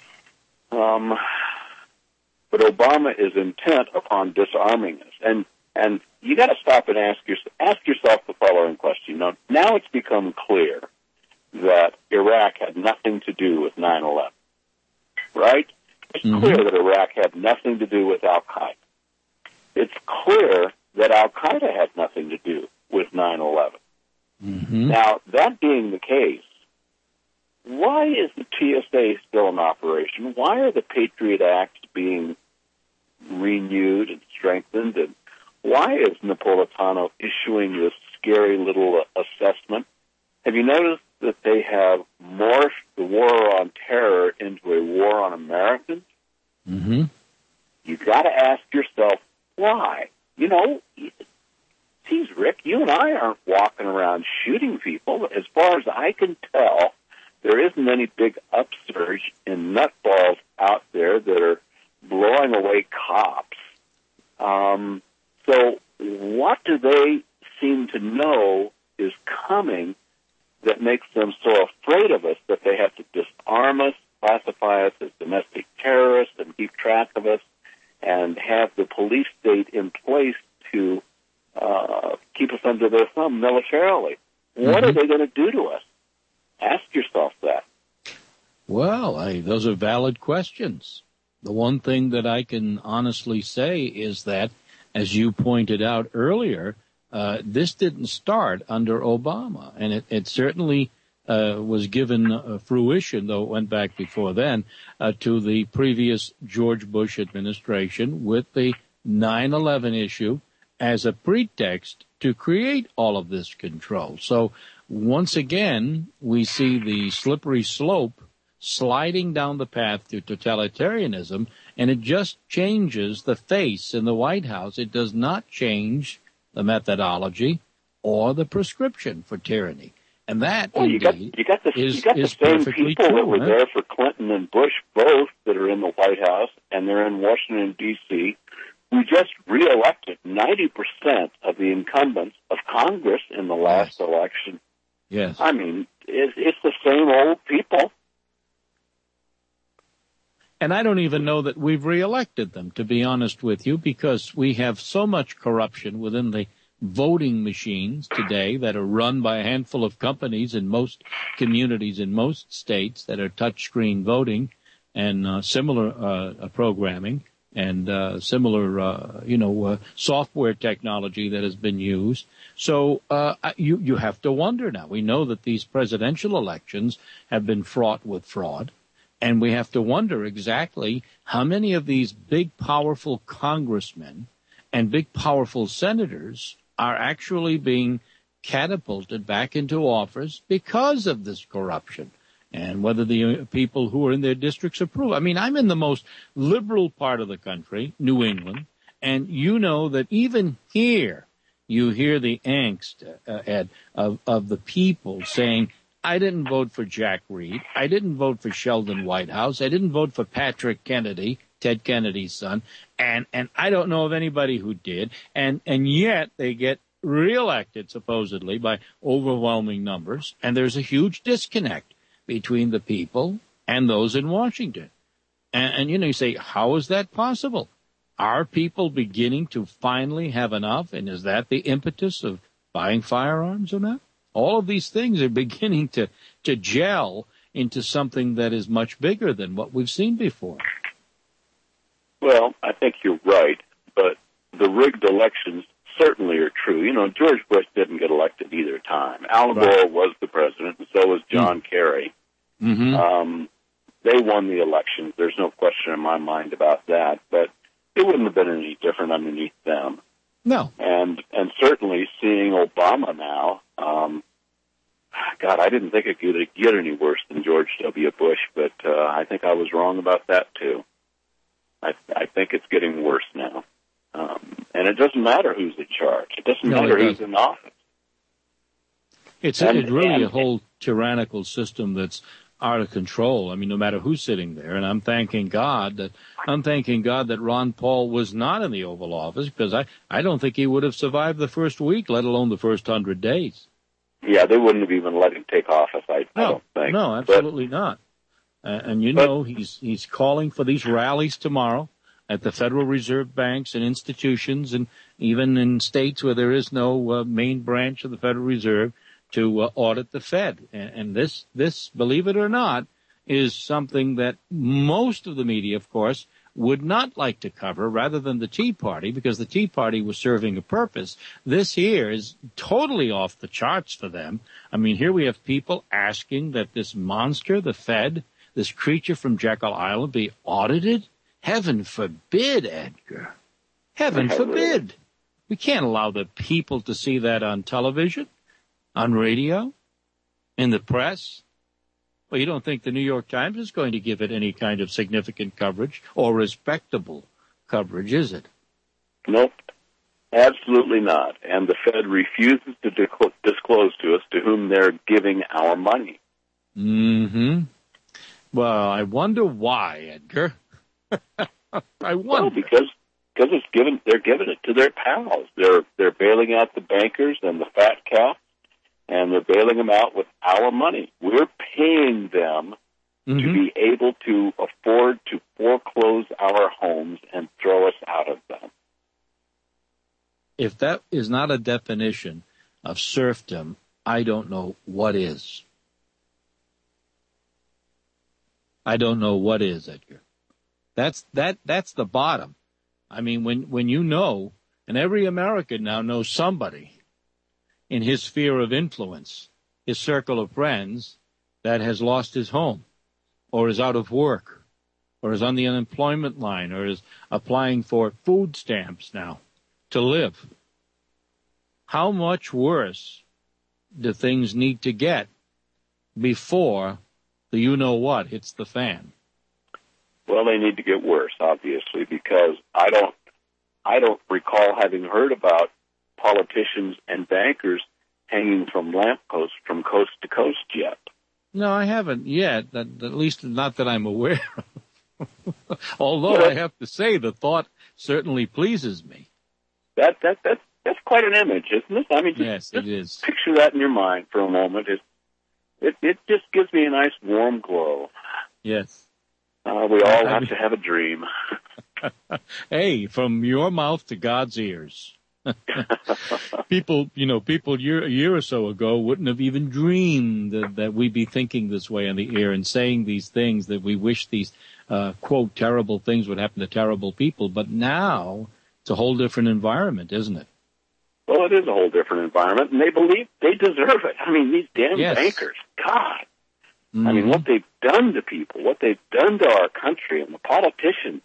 But Obama is intent upon disarming us. And And you got to stop and ask yourself the following question. Now it's become clear that Iraq had nothing to do with 9/11, right? It's clear that Iraq had nothing to do with Al-Qaeda. It's clear that Al-Qaeda had nothing to do with 9/11. Now, that being the case, why is the TSA still in operation? Why are the Patriot Acts being renewed and strengthened? And why is Napolitano issuing this scary little assessment? Have you noticed that they have morphed the war on terror into a war on Americans? You've got to ask yourself, why? Geez, Rick, you and I aren't walking around shooting people. As far as I can tell, there isn't any big upsurge in nutballs out there that are blowing away cops. So what do they seem to know is coming that makes them so afraid of us that they have to disarm us, classify us as domestic terrorists, and keep track of us, and have the police state in place to keep us under their thumb militarily? What are they going to do to us? Ask yourself that. Well, those are valid questions. The one thing that I can honestly say is that, as you pointed out earlier, this didn't start under Obama, and it certainly was given fruition, though it went back before then, to the previous George Bush administration with the 9/11 issue as a pretext to create all of this control. So once again, we see the slippery slope sliding down the path to totalitarianism, and it just changes the face in the White House. It does not change the methodology or the prescription for tyranny. And that, you got the same people that were there for Clinton and Bush both that are in the White House, and they're in Washington, D.C. We just reelected 90% of the incumbents of Congress in the last election. Yes. I mean, it's the same old people. And I don't even know that we've reelected them, to be honest with you, because we have so much corruption within the voting machines today that are run by a handful of companies in most communities in most states that are touchscreen voting and similar programming and similar software technology that has been used. So you have to wonder now. We know that these presidential elections have been fraught with fraud, and we have to wonder exactly how many of these big, powerful congressmen and big, powerful senators are actually being catapulted back into office because of this corruption, and whether the people who are in their districts approve. I mean, I'm in the most liberal part of the country, New England, and you know that even here you hear the angst, Ed, of the people saying, I didn't vote for Jack Reed. I didn't vote for Sheldon Whitehouse. I didn't vote for Patrick Kennedy, Ted Kennedy's son, and I don't know of anybody who did, and yet they get reelected supposedly by overwhelming numbers, and there's a huge disconnect between the people and those in Washington. And you say, how is that possible? Are people beginning to finally have enough, and is that the impetus of buying firearms or not? All of these things are beginning to gel into something that is much bigger than what we've seen before. Well, I think you're right, but the rigged elections certainly are true. George Bush didn't get elected either time. Al Gore was the president, and so was John Kerry. They won the elections. There's no question in my mind about that, but it wouldn't have been any different underneath them. No. And certainly seeing Obama now, God, I didn't think it could get any worse than George W. Bush, but I think I was wrong about that too. I think it's getting worse now. And it doesn't matter who's in charge. It doesn't matter who's in office. It's really a whole tyrannical system that's out of control. I mean, no matter who's sitting there. And I'm thanking God that Ron Paul was not in the Oval Office, because I don't think he would have survived the first week, let alone the first 100 days. Yeah, they wouldn't have even let him take office, I don't think. No, absolutely not. And he's calling for these rallies tomorrow at the Federal Reserve banks and institutions, and even in states where there is no main branch of the Federal Reserve to audit the Fed. And this, believe it or not, is something that most of the media, of course, would not like to cover, rather than the Tea Party, because the Tea Party was serving a purpose. This here is totally off the charts for them. I mean, here we have people asking that this monster, the Fed, this creature from Jekyll Island, be audited. Heaven forbid, Edgar. Heaven forbid. We can't allow the people to see that on television, on radio, in the press. Well, you don't think the New York Times is going to give it any kind of significant coverage or respectable coverage, is it? Nope, absolutely not. And the Fed refuses to disclose to us to whom they're giving our money. Mm-hmm. Well, I wonder why, Edgar. I wonder. Well, because it's given. They're giving it to their pals. They're bailing out the bankers and the fat cats. And they're bailing them out with our money. We're paying them to be able to afford to foreclose our homes and throw us out of them. If that is not a definition of serfdom, I don't know what is. I don't know what is, Edgar. That's the bottom. I mean, when you know, and every American now knows somebody in his sphere of influence, his circle of friends, that has lost his home, or is out of work, or is on the unemployment line, or is applying for food stamps now to live. How much worse do things need to get before the you-know-what hits the fan? Well, they need to get worse, obviously, because I don't recall having heard about politicians and bankers hanging from lampposts from coast to coast yet. No, I haven't yet, at least not that I'm aware of. Although I have to say the thought certainly pleases me. That's quite an image, isn't it? I mean, yes, it is. Picture that in your mind for a moment. It just gives me a nice warm glow. Yes. We all have to have a dream. Hey, from your mouth to God's ears. People a year or so ago wouldn't have even dreamed that we'd be thinking this way on the air and saying these things, that we wish these, quote, terrible things would happen to terrible people. But now it's a whole different environment, isn't it? Well, it is a whole different environment, and they believe they deserve it. I mean, these damn bankers, God. I mean, what they've done to people, what they've done to our country, and the politicians,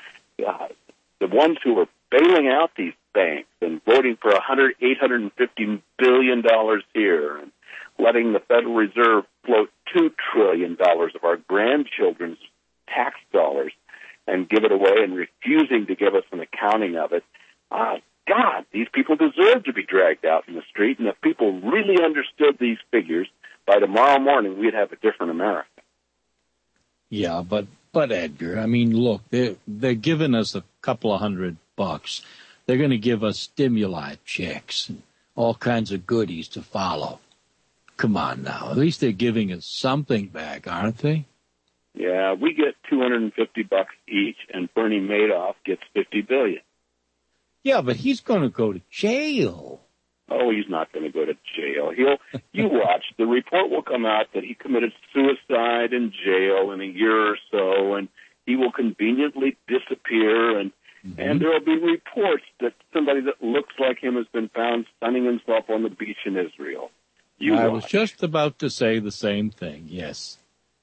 the ones who are bailing out these banks and voting for $850 billion here and letting the Federal Reserve float $2 trillion of our grandchildren's tax dollars and give it away and refusing to give us an accounting of it. God, these people deserve to be dragged out in the street, and if people really understood these figures, by tomorrow morning we'd have a different America. Yeah, but Edgar, I mean, look, they're giving us a couple of $100. They're going to give us stimuli checks and all kinds of goodies to follow. Come on now. At least they're giving us something back, aren't they? Yeah, we get $250 each, and Bernie Madoff gets $50 billion. Yeah, but he's going to go to jail. Oh, he's not going to go to jail. You watch. The report will come out that he committed suicide in jail in a year or so, and he will conveniently disappear, and there will be reports that somebody that looks like him has been found sunning himself on the beach in Israel. I was just about to say the same thing, yes.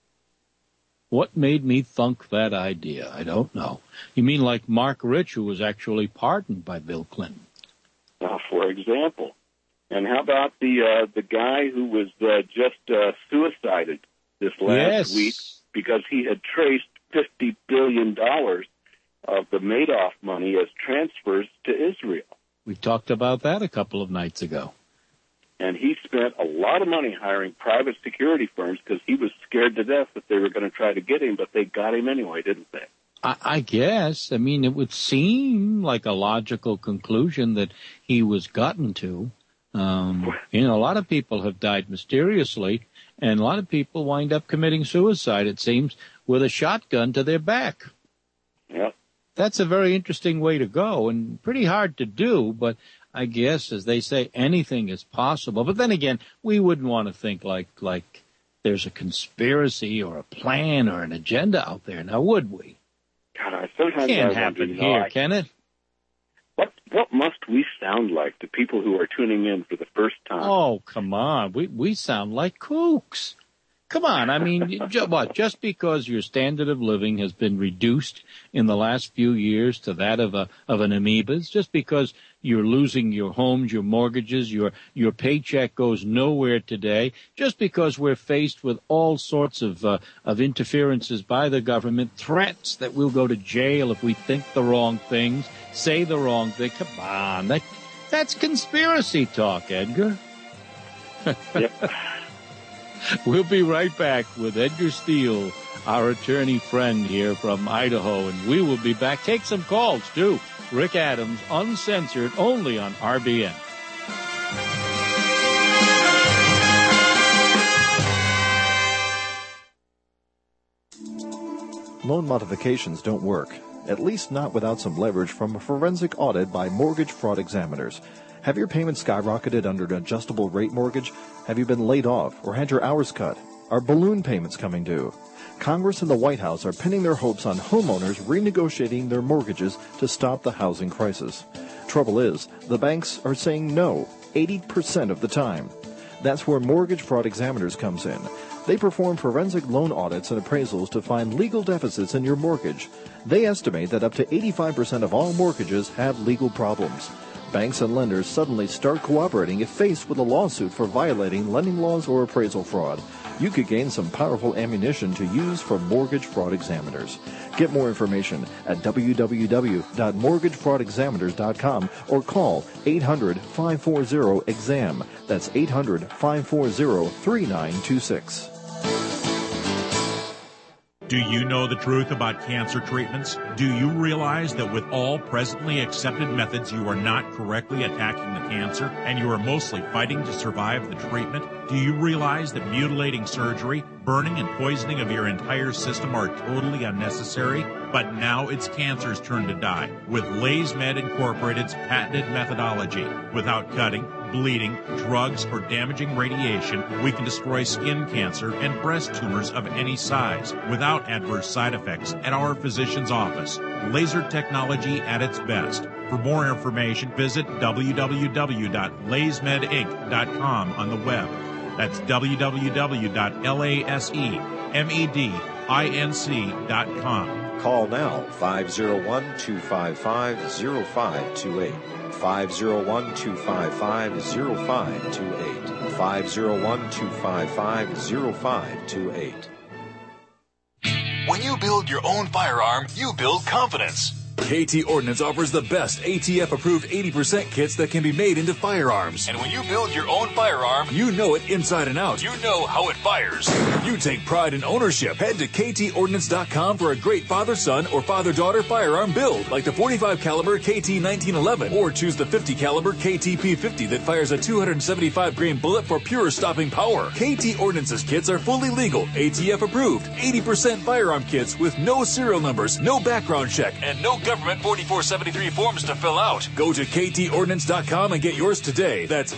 What made me thunk that idea? I don't know. You mean like Mark Rich, who was actually pardoned by Bill Clinton? For example. And how about the guy who was just suicided this last week because he had traced $50 billion of the Madoff money as transfers to Israel. We talked about that a couple of nights ago. And he spent a lot of money hiring private security firms because he was scared to death that they were going to try to get him, but they got him anyway, didn't they? I guess. I mean, it would seem like a logical conclusion that he was gotten to. A lot of people have died mysteriously, and a lot of people wind up committing suicide, it seems, with a shotgun to their back. Yep. That's a very interesting way to go and pretty hard to do, but I guess, as they say, anything is possible. But then again, we wouldn't want to think like there's a conspiracy or a plan or an agenda out there, now would we? God, sometimes Can't I happen wonder, here, can it? What must we sound like to people who are tuning in for the first time? Oh, come on. We sound like kooks. Come on. I mean, just because your standard of living has been reduced in the last few years to that of an amoeba's, just because you're losing your homes, your mortgages, your paycheck goes nowhere today, just because we're faced with all sorts of interferences by the government, threats that we'll go to jail if we think the wrong things, say the wrong thing. Come on. That's conspiracy talk, Edgar. Yep. We'll be right back with Edgar Steele, our attorney friend here from Idaho, and we will be back. Take some calls, too. Rick Adams, uncensored, only on RBN. Loan modifications don't work, at least not without some leverage from a forensic audit by mortgage fraud examiners. Have your payments skyrocketed under an adjustable rate mortgage? Have you been laid off or had your hours cut? Are balloon payments coming due? Congress and the White House are pinning their hopes on homeowners renegotiating their mortgages to stop the housing crisis. Trouble is, the banks are saying no 80% of the time. That's where mortgage fraud examiners comes in. They perform forensic loan audits and appraisals to find legal deficits in your mortgage. They estimate that up to 85% of all mortgages have legal problems. Banks and lenders suddenly start cooperating if faced with a lawsuit for violating lending laws or appraisal fraud. You could gain some powerful ammunition to use from mortgage fraud examiners. Get more information at www.mortgagefraudexaminers.com or call 800-540-EXAM. That's 800-540-3926. Do you know the truth about cancer treatments? Do you realize that with all presently accepted methods, you are not correctly attacking the cancer and you are mostly fighting to survive the treatment? Do you realize that mutilating surgery, burning and poisoning of your entire system are totally unnecessary? But now it's cancer's turn to die with LaysMed Incorporated's patented methodology. Without cutting, bleeding, drugs, or damaging radiation, we can destroy skin cancer and breast tumors of any size without adverse side effects at our physician's office. Laser technology at its best. For more information, visit www.laysmedinc.com on the web. That's www.lasemedinc.com. Call now, 501-255-0528. 501-255-0528. 501-255-0528. When you build your own firearm, you build confidence. KT Ordnance offers the best ATF-approved 80% kits that can be made into firearms. And when you build your own firearm, you know it inside and out. You know how it fires. You take pride in ownership. Head to KTOrdnance.com for a great father-son or father-daughter firearm build, like the 45 caliber KT-1911, or choose the 50 caliber KT-P50 that fires a 275 grain bullet for pure stopping power. KT Ordnance's kits are fully legal, ATF-approved, 80% firearm kits with no serial numbers, no background check, and no government 4473 forms to fill out. Go to KTOrdnance.com and get yours today. That's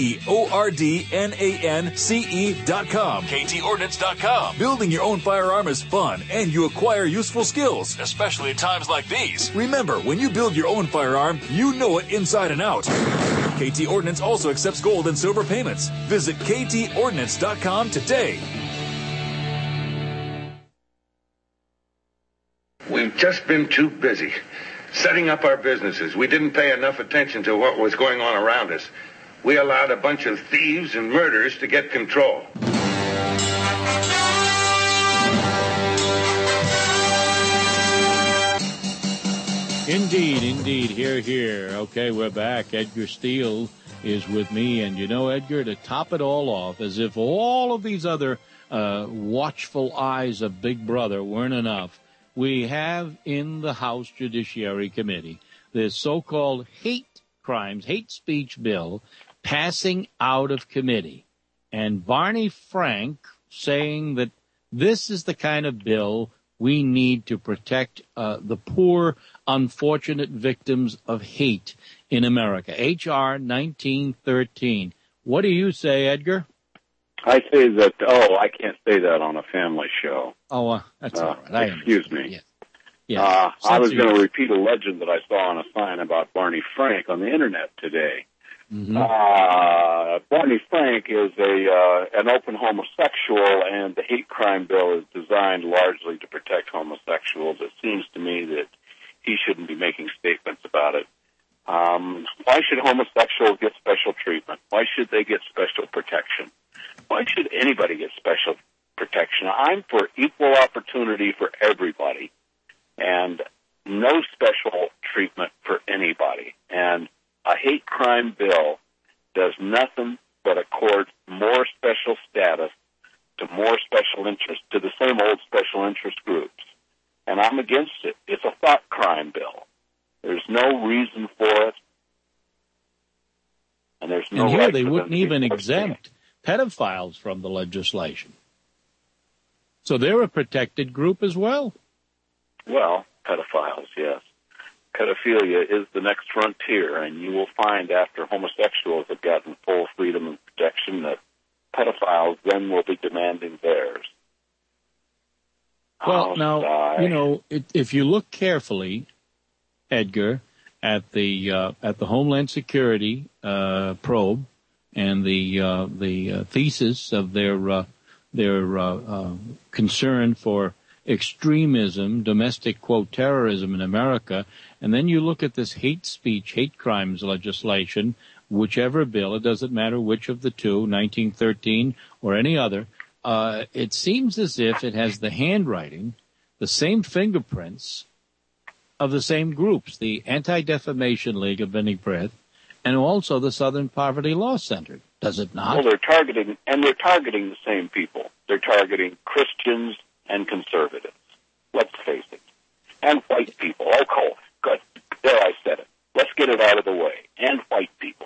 KTOrdnance.com. KTOrdnance.com. Building your own firearm is fun, and you acquire useful skills, especially at times like these. Remember, when you build your own firearm, you know it inside and out. KT Ordnance also accepts gold and silver payments. Visit KTOrdnance.com today. We've just been too busy setting up our businesses. We didn't pay enough attention to what was going on around us. We allowed a bunch of thieves and murderers to get control. Indeed, indeed. Hear, hear. Okay, we're back. Edgar Steele is with me. And you know, Edgar, to top it all off, as if all of these other watchful eyes of Big Brother weren't enough, we have in the House Judiciary Committee this so-called hate speech bill passing out of committee. And Barney Frank saying that this is the kind of bill We need to protect the poor, unfortunate victims of hate in America. H.R. 1913. What do you say, Edgar? I say that, I can't say that on a family show. Oh, that's all right. Excuse me. Yes. Yes. I was going to repeat a legend that I saw on a sign about Barney Frank on the Internet today. Mm-hmm. Barney Frank is an open homosexual, and the hate crime bill is designed largely to protect homosexuals. It seems to me that he shouldn't be making statements about it. Why should homosexuals get special treatment? Why should they get special protection? Why should anybody get special protection? I'm for equal opportunity for everybody and no special treatment for anybody. And a hate crime bill does nothing but accord more special status to more special interest, to the same old special interest groups. And I'm against it. It's a thought crime bill. There's no reason for it. And there's no and here right they for wouldn't them to even be exempt pedophiles from the legislation. So they're a protected group as well. Well, pedophiles, yes. Pedophilia is the next frontier, and you will find after homosexuals have gotten full freedom and protection that pedophiles then will be demanding theirs. Well, now, if you look carefully, Edgar, at the Homeland Security probe and the thesis of their concern for extremism, domestic, quote, terrorism in America, and then you look at this hate speech, hate crimes legislation, whichever bill, it doesn't matter which of the two, 1913 or any other, it seems as if it has the handwriting, the same fingerprints of the same groups, the Anti-Defamation League of Vinnie Prith and also the Southern Poverty Law Center. Does it not? Well, they're targeting the same people. They're targeting Christians and conservatives. Let's face it. And white people. Oh, good. There, I said it. Let's get it out of the way. And white people.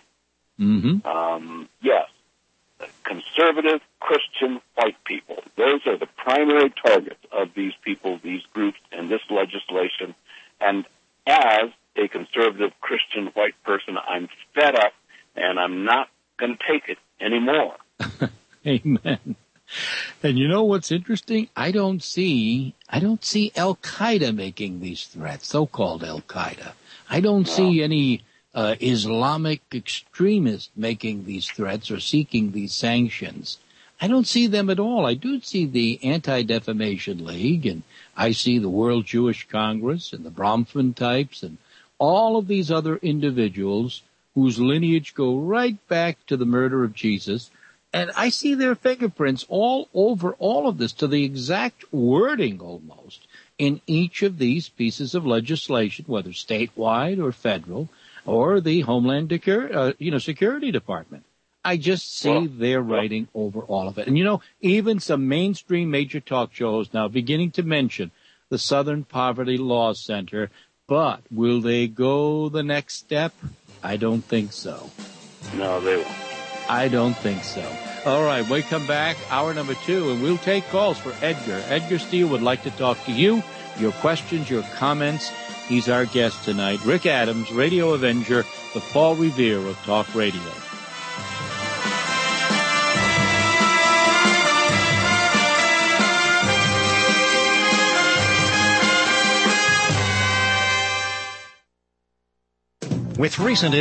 Mm-hmm. Yes. Conservative, Christian, white people. Those are the primary targets of these people, these groups, and this legislation. And as a conservative, Christian, white person, I'm fed up, and I'm not going to take it anymore. Amen. And you know what's interesting? I don't see Al-Qaeda making these threats, so-called Al-Qaeda. I don't see any Islamic extremists making these threats or seeking these sanctions. I don't see them at all. I do see the Anti-Defamation League, and I see the World Jewish Congress and the Bronfman types and all of these other individuals whose lineage go right back to the murder of Jesus. And I see their fingerprints all over all of this, to the exact wording almost, in each of these pieces of legislation, whether statewide or federal, or the Homeland Security Department. I just see their writing over all of it. And, even some mainstream major talk shows now beginning to mention the Southern Poverty Law Center. But will they go the next step? I don't think so. No, they won't. I don't think so. All right, we come back, hour number 2, and we'll take calls for Edgar. Edgar Steele would like to talk to you, your questions, your comments. He's our guest tonight. Rick Adams, Radio Avenger, the Paul Revere of Talk Radio. With recent